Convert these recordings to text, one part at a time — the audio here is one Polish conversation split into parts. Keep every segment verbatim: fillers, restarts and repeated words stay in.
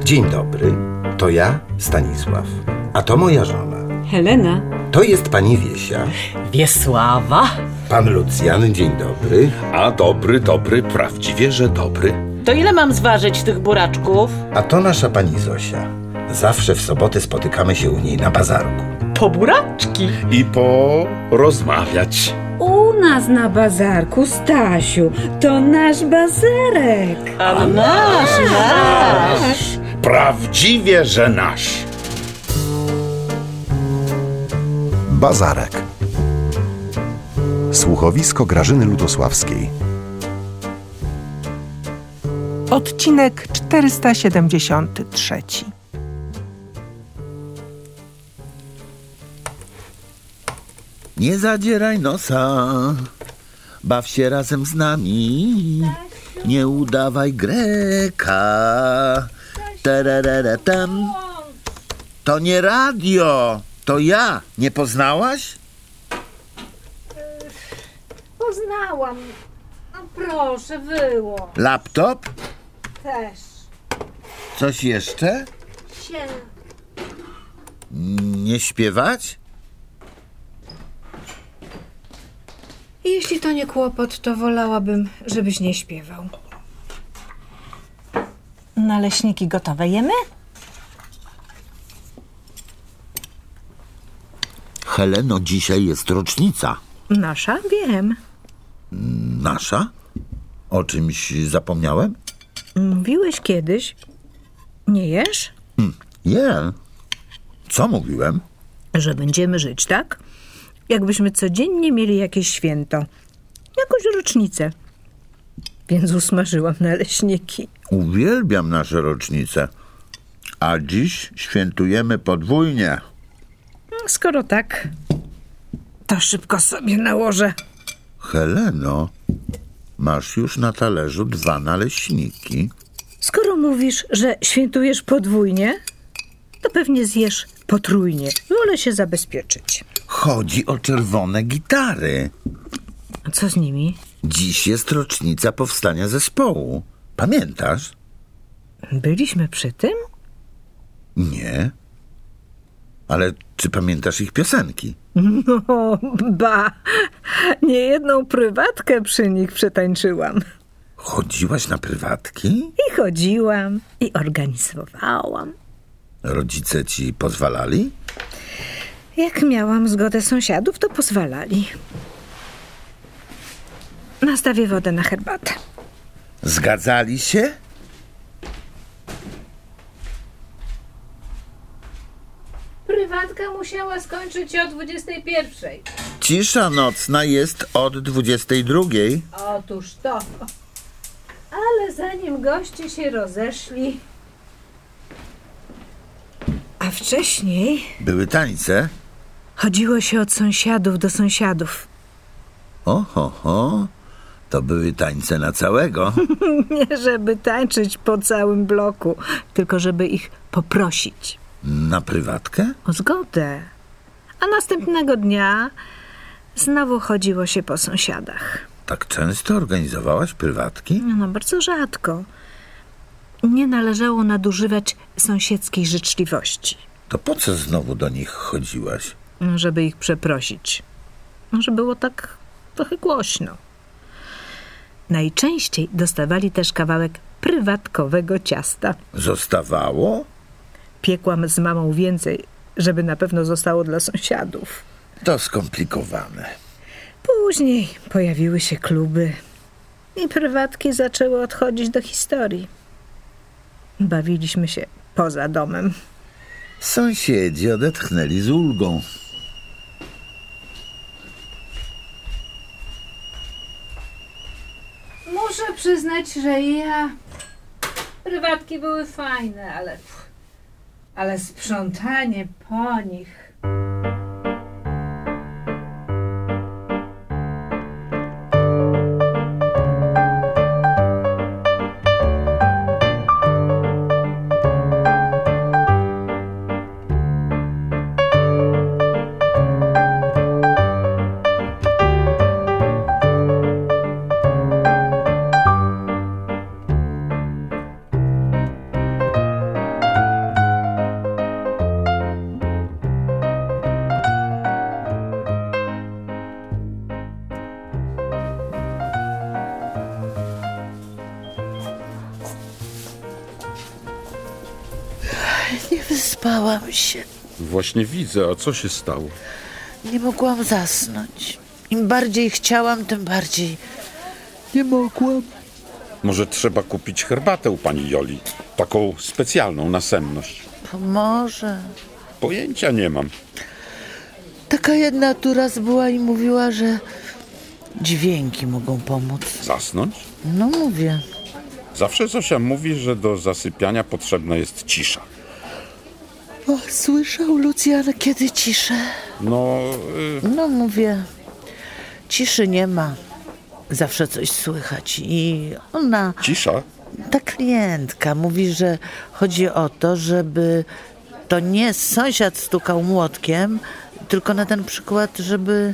Dzień dobry, to ja, Stanisław, a to moja żona. Helena. To jest pani Wiesia. Wiesława. Pan Lucjan, dzień dobry. A dobry, dobry, prawdziwie, że dobry. To ile mam zważyć tych buraczków? A to nasza pani Zosia. Zawsze w soboty spotykamy się u niej na bazarku. Po buraczki. I porozmawiać. U nas na bazarku, Stasiu, to nasz bazarek. A nasz, nasz. Prawdziwie, że nasz. Bazarek. Słuchowisko Grażyny Ludosławskiej. Odcinek czterysta siedemdziesiąty trzeci. Nie zadzieraj nosa, baw się razem z nami, nie udawaj Greka. Tarararatam. To nie radio, to ja. Nie poznałaś? Poznałam. No proszę, wyłącz. Laptop? Też. Coś jeszcze? Się. Nie śpiewać? Jeśli to nie kłopot, to wolałabym, żebyś nie śpiewał. Naleśniki gotowe, jemy? Heleno, dzisiaj jest rocznica. Nasza? Wiem. Nasza? O czymś zapomniałem? Mówiłeś kiedyś. Nie jesz? Hm, je. Co mówiłem? Że będziemy żyć, tak? Jakbyśmy codziennie mieli jakieś święto. Jakąś rocznicę. Więc usmażyłam naleśniki. Uwielbiam nasze rocznice. A dziś świętujemy podwójnie. Skoro tak, to szybko sobie nałożę. Heleno, masz już na talerzu dwa naleśniki. Skoro mówisz, że świętujesz podwójnie, to pewnie zjesz potrójnie. Wolę się zabezpieczyć. Chodzi o czerwone gitary. A co z nimi? Dziś jest rocznica powstania zespołu. Pamiętasz? Byliśmy przy tym? Nie. Ale czy pamiętasz ich piosenki? No, ba. Niejedną prywatkę przy nich przetańczyłam. Chodziłaś na prywatki? I chodziłam, i organizowałam. Rodzice ci pozwalali? Jak miałam zgodę sąsiadów, to pozwalali. Nastawię wodę na herbatę. Zgadzali się? Prywatka musiała skończyć o dwudziestej pierwszej. Cisza nocna jest od dwudziestej drugiej. Otóż to. Ale zanim goście się rozeszli... A wcześniej Były tańce? chodziło się od sąsiadów do sąsiadów. Oho, ho. To były tańce na całego. Nie żeby tańczyć po całym bloku, tylko żeby ich poprosić Na prywatkę? o zgodę. A następnego dnia znowu chodziło się po sąsiadach. Tak często organizowałaś prywatki? No, bardzo rzadko. Nie należało nadużywać sąsiedzkiej życzliwości, To po co znowu do nich chodziłaś? żeby ich przeprosić. Że było tak trochę głośno. Najczęściej dostawali też kawałek prywatkowego ciasta. Zostawało? Piekłam z mamą więcej, żeby na pewno zostało dla sąsiadów. To skomplikowane. Później pojawiły się kluby i prywatki zaczęły odchodzić do historii. Bawiliśmy się poza domem. Sąsiedzi odetchnęli z ulgą. Muszę przyznać, że ja... Prywatki były fajne, ale... Ale sprzątanie po nich... Nie wyspałam się. Właśnie widzę, a co się stało? Nie mogłam zasnąć. Im bardziej chciałam, tym bardziej nie mogłam. Może trzeba kupić herbatę u pani Joli? Taką specjalną na senność. Pomoże. Pojęcia nie mam. Taka jedna tu raz była i mówiła, że dźwięki mogą pomóc. Zasnąć? No mówię. Zawsze Zosia mówi, że do zasypiania potrzebna jest cisza. O, słyszał Lucjan kiedy ciszę? No, y, No mówię, ciszy nie ma. Zawsze coś słychać i ona, cisza? ta klientka mówi, że chodzi o to, żeby to nie sąsiad stukał młotkiem, tylko na ten przykład, żeby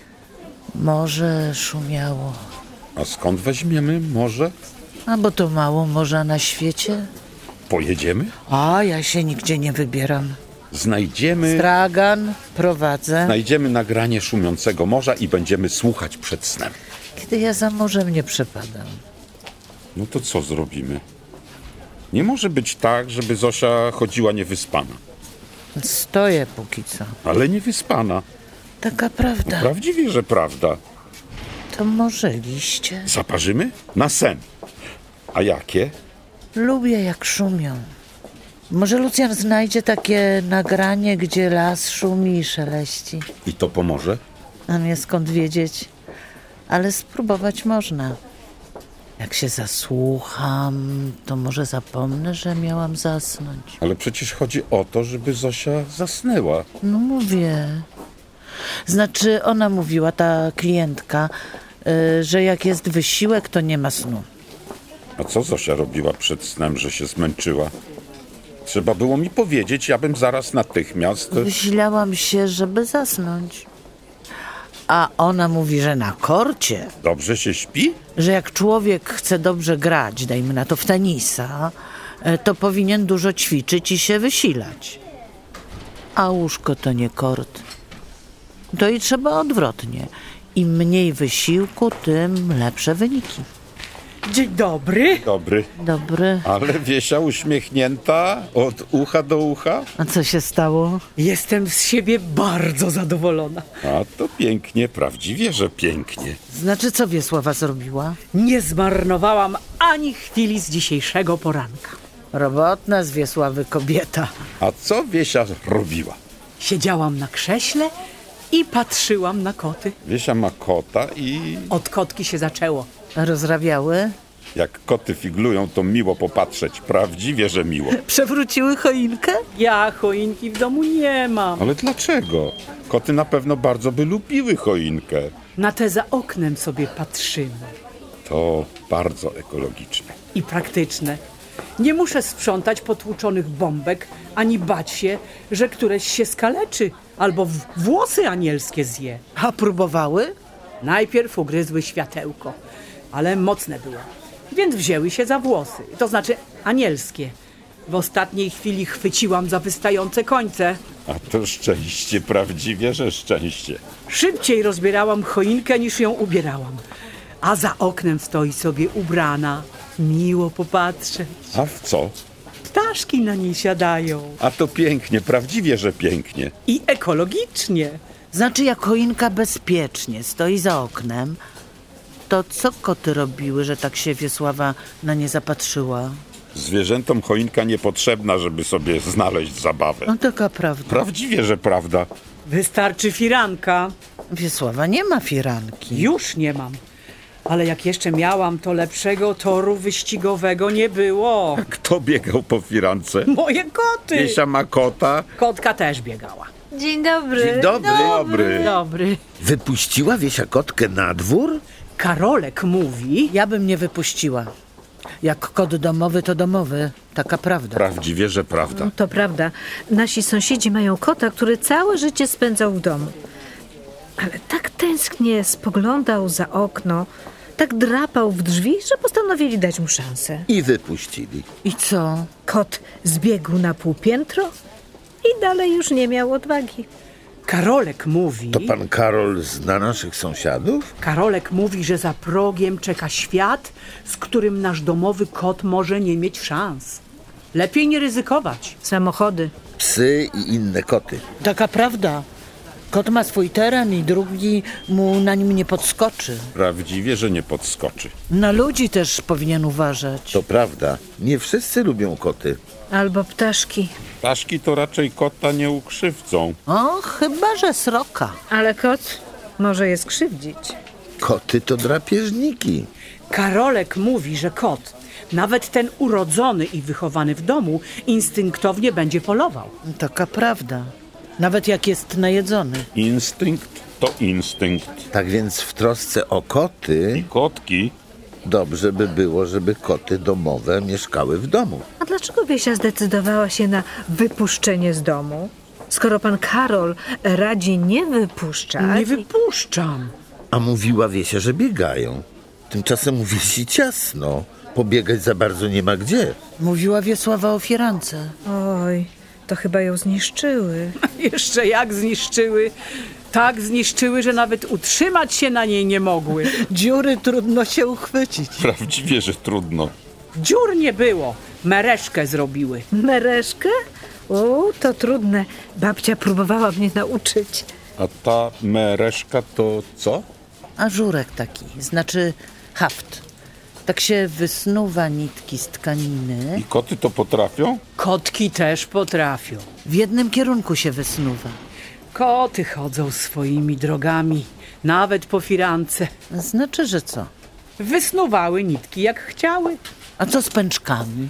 morze szumiało. A skąd weźmiemy morze? A bo to mało morza na świecie. Pojedziemy? A ja się nigdzie nie wybieram. Znajdziemy... Stragan prowadzę. Znajdziemy nagranie szumiącego morza i będziemy słuchać przed snem. Kiedy ja za morzem nie przepadam. No to co zrobimy? Nie może być tak, żeby Zosia chodziła niewyspana. Stoję póki co. Ale niewyspana. Taka prawda. Prawdziwie, że prawda. To może liście? Zaparzymy? Na sen. A jakie? Lubię jak szumią. Może Lucjan znajdzie takie nagranie, gdzie las szumi i szeleści. I to pomoże? A mnie skąd wiedzieć? Ale spróbować można. Jak się zasłucham, to może zapomnę, że miałam zasnąć. Ale przecież chodzi o to, żeby Zosia zasnęła. No mówię. Znaczy ona mówiła, ta klientka, yy, że jak jest wysiłek, to nie ma snu. A co Zosia robiła przed snem, że się zmęczyła? Trzeba było mi powiedzieć, ja bym zaraz natychmiast... Wysilałam się, żeby zasnąć. A ona mówi, że na korcie, Dobrze się śpi? że jak człowiek chce dobrze grać, dajmy na to w tenisa, e, to powinien dużo ćwiczyć i się wysilać. A łóżko to nie kort. To i trzeba odwrotnie. Im mniej wysiłku, tym lepsze wyniki. Dzień dobry. Dobry. Dobry. Ale Wiesia uśmiechnięta od ucha do ucha? A co się stało? Jestem z siebie bardzo zadowolona. A to pięknie, prawdziwie, że pięknie. Znaczy, co Wiesława zrobiła? Nie zmarnowałam ani chwili z dzisiejszego poranka. Robotna z Wiesławy kobieta. A co Wiesia robiła? Siedziałam na krześle i patrzyłam na koty. Wiesia ma kota i Od kotki się zaczęło. Rozrabiały? jak koty figlują, to miło popatrzeć. Prawdziwie, że miło. Przewróciły choinkę? Ja choinki w domu nie mam. Ale dlaczego? Koty na pewno bardzo by lubiły choinkę. Na te za oknem sobie patrzymy. To bardzo ekologiczne. I praktyczne. Nie muszę sprzątać potłuczonych bombek, ani bać się, że któreś się skaleczy albo w- włosy anielskie zje. A próbowały? Najpierw ugryzły światełko, ale mocne było, więc wzięły się za włosy, to znaczy anielskie. W ostatniej chwili chwyciłam za wystające końce. A to szczęście, prawdziwie, że szczęście. Szybciej rozbierałam choinkę, niż ją ubierałam. A za oknem stoi sobie ubrana. Miło popatrzeć. A w co? Ptaszki na niej siadają. A to pięknie, prawdziwie, że pięknie. I ekologicznie. Znaczy, jak choinka bezpiecznie stoi za oknem, to co koty robiły, że tak się Wiesława na nie zapatrzyła? Zwierzętom choinka niepotrzebna, żeby sobie znaleźć zabawę. No taka prawda. Prawdziwie, że prawda. Wystarczy firanka. Wiesława nie ma firanki. Już nie mam. Ale jak jeszcze miałam, to lepszego toru wyścigowego nie było. Kto biegał po firance? Moje koty. Wiesia ma kota. Kotka też biegała. Dzień dobry. Dzień dobry. Dobry. Dobry. Wypuściła Wiesia kotkę na dwór? Karolek mówi... Ja bym nie wypuściła. Jak kot domowy, to domowy. Taka prawda. Prawdziwie, że prawda. To prawda. Nasi sąsiedzi mają kota, który całe życie spędzał w domu. Ale tak tęsknie spoglądał za okno, tak drapał w drzwi, że postanowili dać mu szansę. I wypuścili. I co? Kot zbiegł na półpiętro i dalej już nie miał odwagi. Karolek mówi... To pan Karol zna naszych sąsiadów? Karolek mówi, że za progiem czeka świat, z którym nasz domowy kot może nie mieć szans. Lepiej nie ryzykować. Samochody. Psy i inne koty. Taka prawda. Kot ma swój teren i drugi mu na nim nie podskoczy. Prawdziwie, że nie podskoczy. Na ludzi też powinien uważać. To prawda, nie wszyscy lubią koty. Albo ptaszki. Ptaszki to raczej kota nie ukrzywdzą. O, chyba że sroka. Ale kot może je skrzywdzić. Koty to drapieżniki. Karolek mówi, że kot, nawet ten urodzony i wychowany w domu, instynktownie będzie polował. Taka prawda. Nawet jak jest najedzony. Instynkt to instynkt. Tak więc w trosce o koty I kotki dobrze by było, żeby koty domowe mieszkały w domu. A dlaczego Wiesia zdecydowała się na wypuszczenie z domu? Skoro pan Karol radzi nie wypuszczać... Nie wypuszczam. A mówiła Wiesia, że biegają. Tymczasem u Wiesi ciasno. Pobiegać za bardzo nie ma gdzie. Mówiła Wiesława o firance. Oj, to chyba ją zniszczyły. Jeszcze jak zniszczyły. Tak zniszczyły, że nawet utrzymać się na niej nie mogły. Dziury trudno się uchwycić. prawdziwie, że trudno. Dziur nie było. Mereszkę zrobiły. Mereszkę? O, to trudne. Babcia próbowała mnie nauczyć. A ta mereszka to co? A żurek taki, znaczy haft. Tak się wysnuwa nitki z tkaniny. I koty to potrafią? Kotki też potrafią. W jednym kierunku się wysnuwa. Koty chodzą swoimi drogami, nawet po firance. Znaczy, że co? Wysnuwały nitki jak chciały. A co z pęczkami?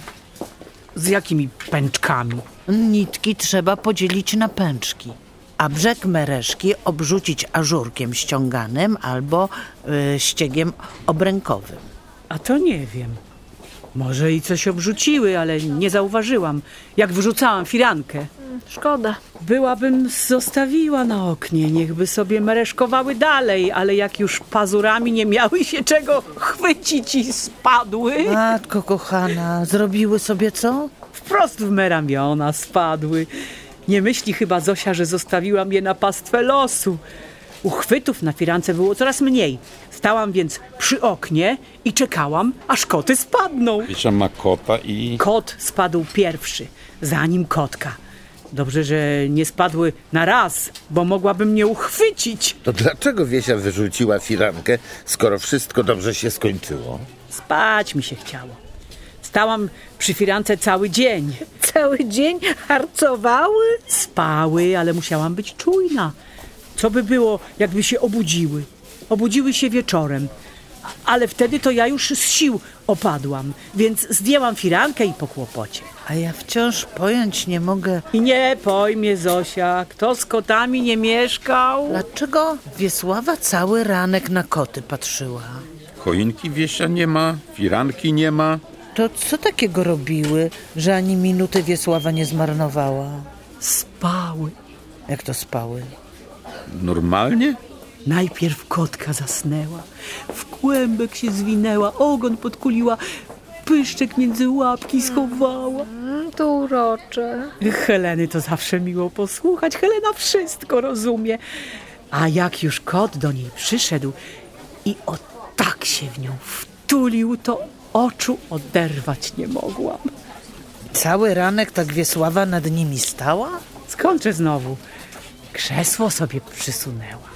Z jakimi pęczkami? Nitki trzeba podzielić na pęczki, a brzeg mereszki obrzucić ażurkiem ściąganym albo y, ściegiem obrękowym. A to nie wiem. Może i coś obrzuciły, ale nie zauważyłam. Jak wyrzucałam firankę. Szkoda. Byłabym zostawiła na oknie, niechby sobie mereszkowały dalej, ale jak już pazurami nie miały się czego chwycić i spadły, Matko kochana, zrobiły sobie co? wprost w me ramiona spadły. Nie myśli chyba Zosia, że zostawiłam je na pastwę losu. Uchwytów na firance było coraz mniej. Stałam więc przy oknie i czekałam, aż koty spadną. Wiesia ma kota i... Kot spadł pierwszy, zanim kotka. Dobrze, że nie spadły na raz, bo mogłabym mnie uchwycić. To dlaczego Wiesia wyrzuciła firankę, skoro wszystko dobrze się skończyło? Spać mi się chciało. Stałam przy firance cały dzień. Cały dzień harcowały? Spały, ale musiałam być czujna. Co by było, jakby się obudziły? Obudziły się wieczorem. Ale wtedy to ja już z sił opadłam, więc zdjęłam firankę i po kłopocie. A ja wciąż pojąć nie mogę, I nie pojmie Zosia, kto z kotami nie mieszkał. dlaczego Wiesława cały ranek na koty patrzyła. Choinki Wiesia nie ma, firanki nie ma. To co takiego robiły, że ani minuty Wiesława nie zmarnowała? Spały. Jak to spały? Normalnie? Najpierw kotka zasnęła, w kłębek się zwinęła, ogon podkuliła, pyszczek między łapki schowała. To urocze. Heleny to zawsze miło posłuchać, Helena wszystko rozumie. A jak już kot do niej przyszedł i o tak się w nią wtulił, to oczu oderwać nie mogłam. Cały ranek tak Wiesława nad nimi stała? Skądże znowu? Krzesło sobie przysunęła.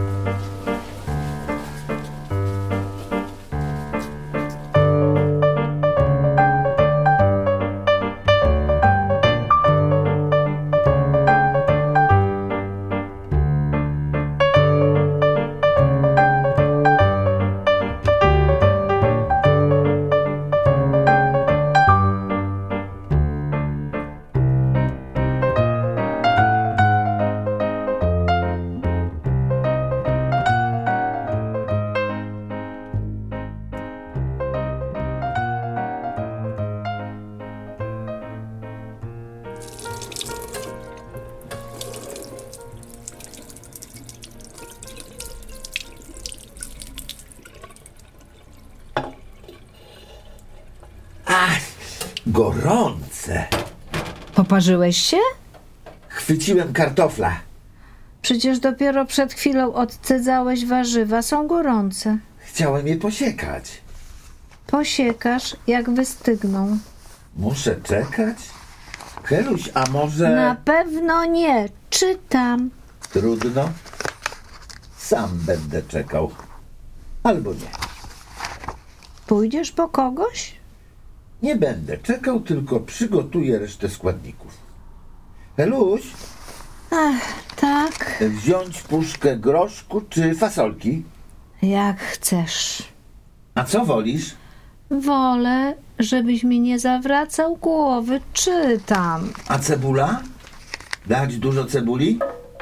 Ach, gorące. Poparzyłeś się? Chwyciłem kartofla. Przecież dopiero przed chwilą odcedzałeś warzywa, są gorące. Chciałem je posiekać. Posiekasz, jak wystygną. Muszę czekać? Heluś, a może... Na pewno nie. Czytam. Trudno. Sam będę czekał. Albo nie. Pójdziesz po kogoś? Nie będę czekał, tylko przygotuję resztę składników. Heluś, Ach, tak. wziąć puszkę groszku czy fasolki? Jak chcesz. A co wolisz? Wolę, żebyś mi nie zawracał głowy. Czytam. A cebula? Dać dużo cebuli?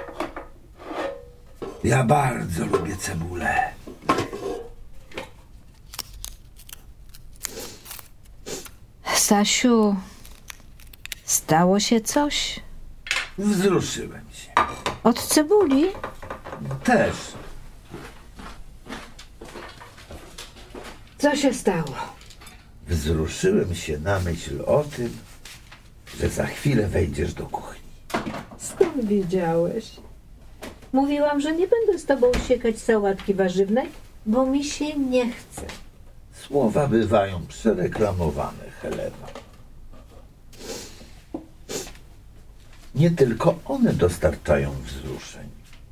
Ja bardzo lubię cebulę. Stasiu, stało się coś? Wzruszyłem się. Od cebuli? Też. Co się stało? Wzruszyłem się na myśl o tym, że za chwilę wejdziesz do kuchni. Skąd wiedziałeś? Mówiłam, że nie będę z tobą siekać sałatki warzywnej, bo mi się nie chce. Słowa bywają przereklamowane, Heleno. Nie tylko one dostarczają wzruszeń.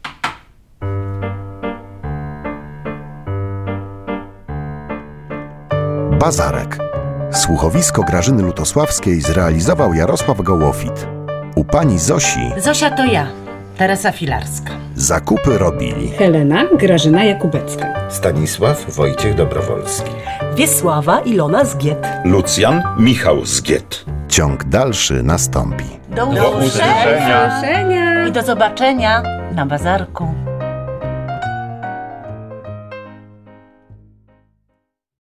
Bazarek. Słuchowisko Grażyny Lutosławskiej zrealizował Jarosław Gołofit. U pani Zosi Zosia to ja, Teresa Filarska. zakupy robili Helena Grażyna Jakubecka. Stanisław Wojciech Dobrowolski. Wiesława Ilona Zgiet. Lucjan Michał Zgiet. Ciąg dalszy nastąpi. Do Do usłyszenia. Do zobaczenia. i do zobaczenia na bazarku.